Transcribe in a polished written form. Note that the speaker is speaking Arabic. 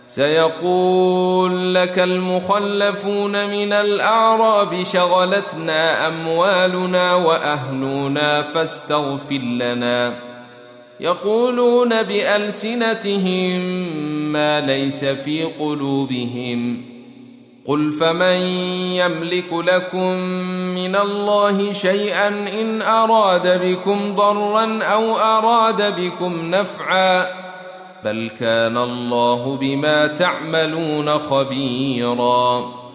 سيقول لك المخلفون من الأعراب شغلتنا أموالنا وأهلنا فاستغفر لنا. يقولون بألسنتهم ما ليس في قلوبهم. قل فمن يملك لكم من الله شيئا إن أراد بكم ضرا أو أراد بكم نفعا بل كان الله بما تعملون خبيرا.